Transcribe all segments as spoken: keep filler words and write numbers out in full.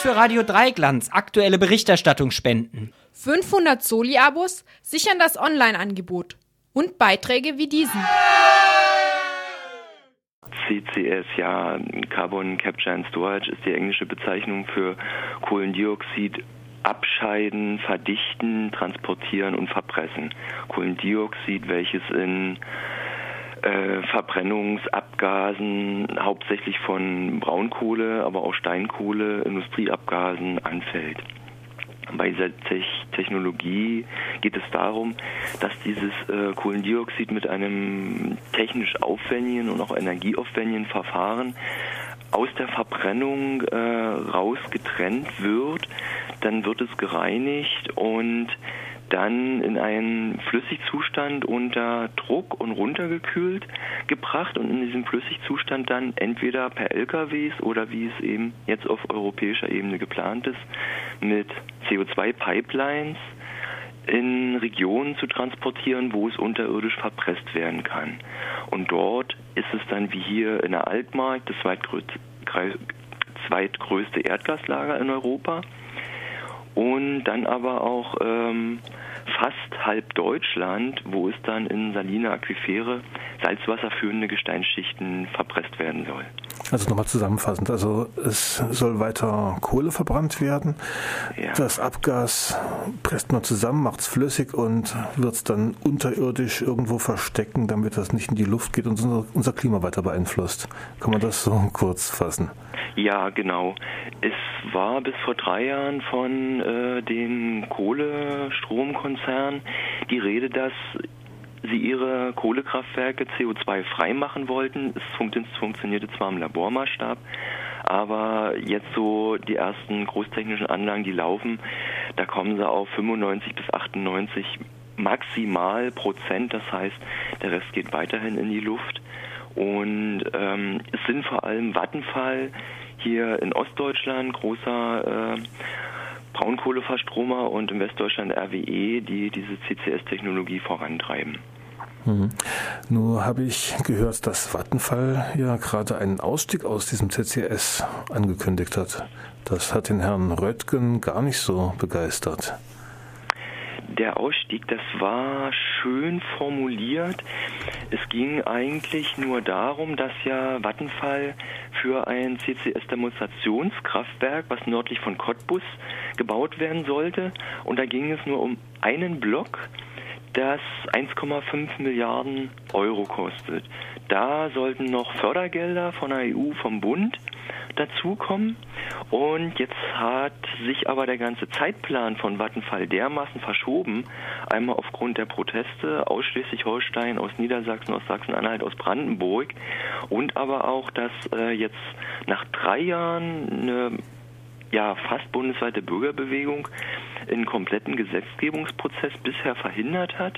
für Radio Dreiglanz aktuelle Berichterstattung spenden. fünfhundert Soli-Abos sichern das Online-Angebot und Beiträge wie diesen. C C S, ja, Carbon Capture and Storage ist die englische Bezeichnung für Kohlendioxid abscheiden, verdichten, transportieren und verpressen. Kohlendioxid, welches in äh, Verbrennungsabgasen hauptsächlich von Braunkohle, aber auch Steinkohle, Industrieabgasen anfällt. Bei dieser Technologie geht es darum, dass dieses äh, Kohlendioxid mit einem technisch aufwendigen und auch energieaufwendigen Verfahren aus der Verbrennung äh, raus getrennt wird. Dann wird es gereinigt und dann in einen Flüssigzustand unter Druck und runtergekühlt gebracht und in diesem Flüssigzustand dann entweder per L K Ws oder wie es eben jetzt auf europäischer Ebene geplant ist, mit C O zwei Pipelines in Regionen zu transportieren, wo es unterirdisch verpresst werden kann. Und dort ist es dann wie hier in der Altmark das zweitgrößte, zweitgrößte Erdgaslager in Europa. Und dann aber auch ähm, fast halb Deutschland, wo es dann in saline Aquifere salzwasserführende Gesteinsschichten verpresst werden soll. Also nochmal zusammenfassend, also es soll weiter Kohle verbrannt werden, ja. Das Abgas presst man zusammen, macht es flüssig und wird es dann unterirdisch irgendwo verstecken, damit das nicht in die Luft geht und unser, unser Klima weiter beeinflusst. Kann man das so kurz fassen? Ja, genau. Es war bis vor drei Jahren von äh, dem Kohlestromkonzern die Rede, dass sie ihre Kohlekraftwerke C O zwei frei machen wollten. Es funktionierte zwar im Labormaßstab, aber jetzt so die ersten großtechnischen Anlagen, die laufen, da kommen sie auf fünfundneunzig bis achtundneunzig maximal Prozent. Das heißt, der Rest geht weiterhin in die Luft. Und ähm, es sind vor allem Vattenfall hier in Ostdeutschland, großer äh, Braunkohleverstromer, und in Westdeutschland R W E, die diese C C S-Technologie vorantreiben. Mhm. Nur habe ich gehört, dass Vattenfall ja gerade einen Ausstieg aus diesem C C S angekündigt hat. Das hat den Herrn Röttgen gar nicht so begeistert. Der Ausstieg, das war schön formuliert. Es ging eigentlich nur darum, dass ja Vattenfall für ein C C S-Demonstrationskraftwerk, was nördlich von Cottbus gebaut werden sollte, und da ging es nur um einen Block, das eins Komma fünf Milliarden Euro kostet. Da sollten noch Fördergelder von der E U, vom Bund dazukommen. Und jetzt hat sich aber der ganze Zeitplan von Vattenfall dermaßen verschoben, einmal aufgrund der Proteste aus Schleswig-Holstein, aus Niedersachsen, aus Sachsen-Anhalt, aus Brandenburg, und aber auch, dass äh, jetzt nach drei Jahren eine ja, fast bundesweite Bürgerbewegung einen kompletten Gesetzgebungsprozess bisher verhindert hat,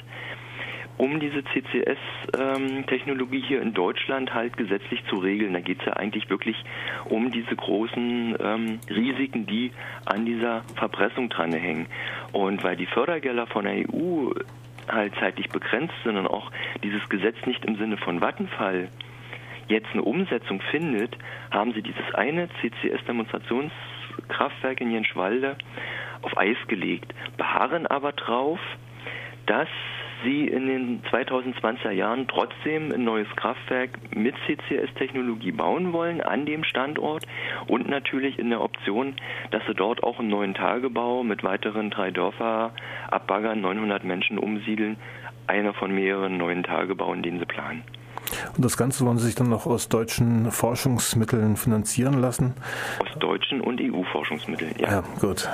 um diese C C S-Technologie hier in Deutschland halt gesetzlich zu regeln. Da geht es ja eigentlich wirklich um diese großen ähm, Risiken, die an dieser Verpressung dranhängen. Und weil die Fördergelder von der E U halt zeitlich begrenzt sind und auch dieses Gesetz nicht im Sinne von Vattenfall jetzt eine Umsetzung findet, haben sie dieses eine C C S-Demonstrationskraftwerk in Jenschwalde auf Eis gelegt, beharren aber drauf, dass sie in den zweitausendzwanziger Jahren trotzdem ein neues Kraftwerk mit C C S-Technologie bauen wollen an dem Standort und natürlich in der Option, dass sie dort auch einen neuen Tagebau mit weiteren drei Dörfer abbaggern, neunhundert Menschen umsiedeln, einer von mehreren neuen Tagebauen, den sie planen. Und das Ganze wollen Sie sich dann noch aus deutschen Forschungsmitteln finanzieren lassen? Aus deutschen und E U-Forschungsmitteln, ja. Ja, gut.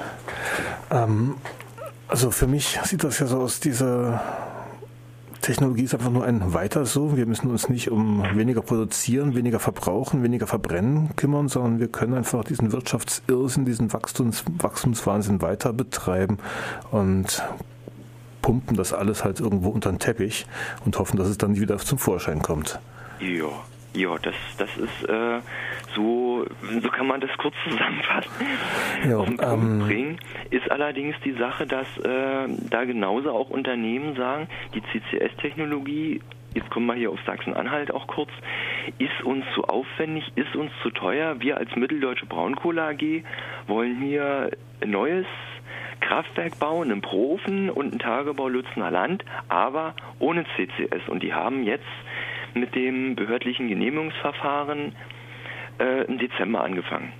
Ähm, also für mich sieht das ja so aus, diese Technologie ist einfach nur ein Weiter so. Wir müssen uns nicht um weniger produzieren, weniger verbrauchen, weniger verbrennen kümmern, sondern wir können einfach diesen Wirtschaftsirrsinn, diesen Wachstums, Wachstumswahnsinn weiter betreiben und pumpen das alles halt irgendwo unter den Teppich und hoffen, dass es dann wieder zum Vorschein kommt. Ja, ja, das, das ist äh, so, so kann man das kurz zusammenfassen. Ja, Auf den Punkt ähm, bringen ist allerdings die Sache, dass äh, da genauso auch Unternehmen sagen, die C C S-Technologie, jetzt kommen wir hier auf Sachsen-Anhalt auch kurz, ist uns zu aufwendig, ist uns zu teuer. Wir als Mitteldeutsche Braunkohle A G wollen hier ein neues Kraftwerk bauen, einen Profen und ein Tagebau Lützener Land, aber ohne C C S. Und die haben jetzt mit dem behördlichen Genehmigungsverfahren äh, im Dezember angefangen.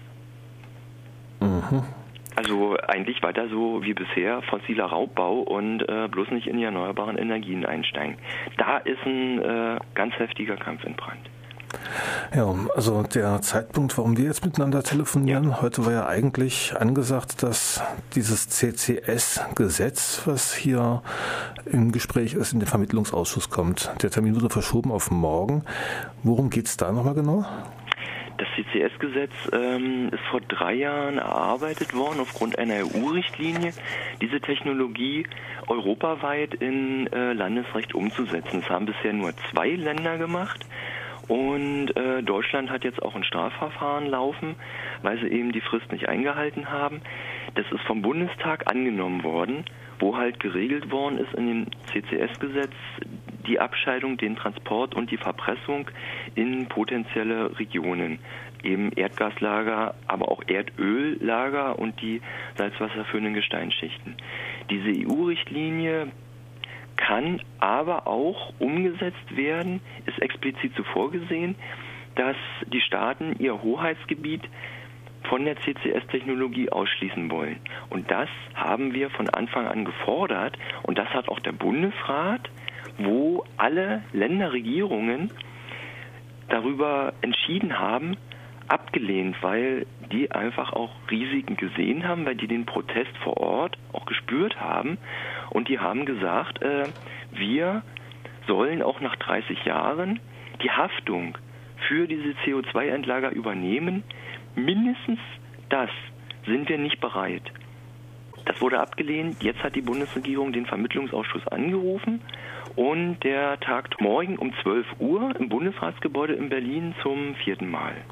Mhm. Also eigentlich weiter so wie bisher, fossiler Raubbau und äh, bloß nicht in die erneuerbaren Energien einsteigen. Da ist ein äh, ganz heftiger Kampf entbrannt. Ja, also der Zeitpunkt, warum wir jetzt miteinander telefonieren, ja. Heute war ja eigentlich angesagt, dass dieses C C S-Gesetz, was hier im Gespräch ist, in den Vermittlungsausschuss kommt. Der Termin wurde verschoben auf morgen. Worum geht es da nochmal genau? Das C C S-Gesetz ähm, ist vor drei Jahren erarbeitet worden aufgrund einer E U-Richtlinie, diese Technologie europaweit in äh, Landesrecht umzusetzen. Das haben bisher nur zwei Länder gemacht und äh, Deutschland hat jetzt auch ein Strafverfahren laufen, weil sie eben die Frist nicht eingehalten haben. Das ist vom Bundestag angenommen worden, wo halt geregelt worden ist in dem C C S-Gesetz die Abscheidung, den Transport und die Verpressung in potenzielle Regionen. Eben Erdgaslager, aber auch Erdöllager und die salzwasserführenden Gesteinsschichten. Diese E U-Richtlinie kann aber auch umgesetzt werden, ist explizit so vorgesehen, dass die Staaten ihr Hoheitsgebiet von der C C S-Technologie ausschließen wollen. Und das haben wir von Anfang an gefordert und das hat auch der Bundesrat, wo alle Länderregierungen darüber entschieden haben, abgelehnt, weil die einfach auch Risiken gesehen haben, weil die den Protest vor Ort auch gespürt haben und die haben gesagt, äh, wir sollen auch nach dreißig Jahren die Haftung für diese C O zwei Endlager übernehmen. Mindestens das sind wir nicht bereit. Das wurde abgelehnt. Jetzt hat die Bundesregierung den Vermittlungsausschuss angerufen und der tagt morgen um zwölf Uhr im Bundesratsgebäude in Berlin zum vierten Mal.